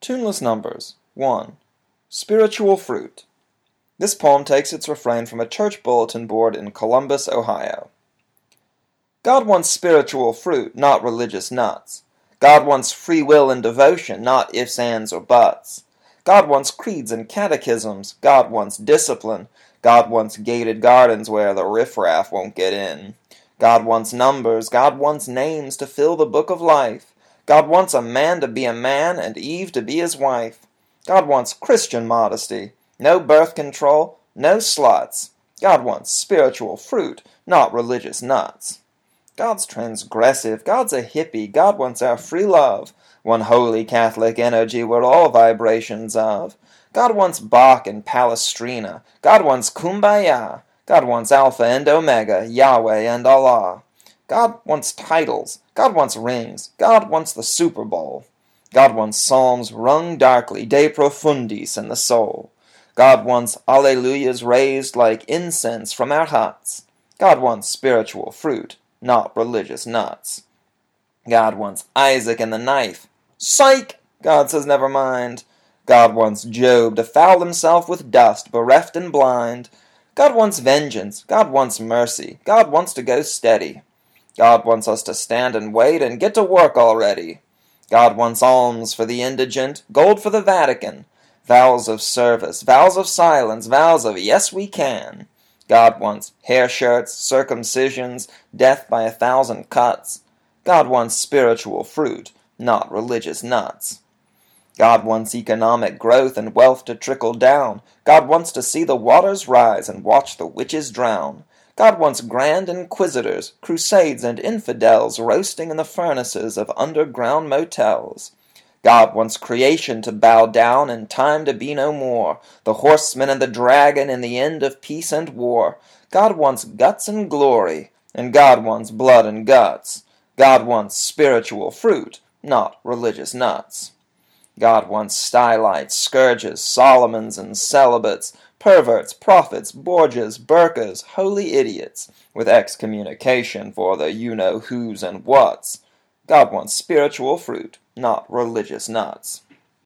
Tuneless Numbers 1. Spiritual Fruit. This poem takes its refrain from a church bulletin board in Columbus, Ohio. God wants spiritual fruit, not religious nuts. God wants free will and devotion, not ifs, ands, or buts. God wants creeds and catechisms. God wants discipline. God wants gated gardens where the riffraff won't get in. God wants numbers. God wants names to fill the book of life. God wants a man to be a man and Eve to be his wife. God wants Christian modesty. No birth control, no sluts. God wants spiritual fruit, not religious nuts. God's transgressive. God's a hippie. God wants our free love. One holy Catholic energy we're all vibrations of. God wants Bach and Palestrina. God wants Kumbaya. God wants Alpha and Omega, Yahweh and Allah. God wants titles. God wants rings. God wants the Super Bowl. God wants psalms rung darkly, de profundis in the soul. God wants alleluias raised like incense from our huts. God wants spiritual fruit, not religious nuts. God wants Isaac and the knife. Psych! God says never mind. God wants Job to foul himself with dust, bereft and blind. God wants vengeance. God wants mercy. God wants to go steady. God wants us to stand and wait and get to work already. God wants alms for the indigent, gold for the Vatican, vows of service, vows of silence, vows of yes we can. God wants hair shirts, circumcisions, death by 1,000 cuts. God wants spiritual fruit, not religious nuts. God wants economic growth and wealth to trickle down. God wants to see the waters rise and watch the witches drown. God wants grand inquisitors, crusades, and infidels roasting in the furnaces of underground motels. God wants creation to bow down and time to be no more, the horseman and the dragon and the end of peace and war. God wants guts and glory, and God wants blood and guts. God wants spiritual fruit, not religious nuts. God wants stylites, scourges, Solomons, and celibates, perverts, prophets, Borgias, Burkas, holy idiots, with excommunication for the you-know-whos and whats. God wants spiritual fruit, not religious nuts.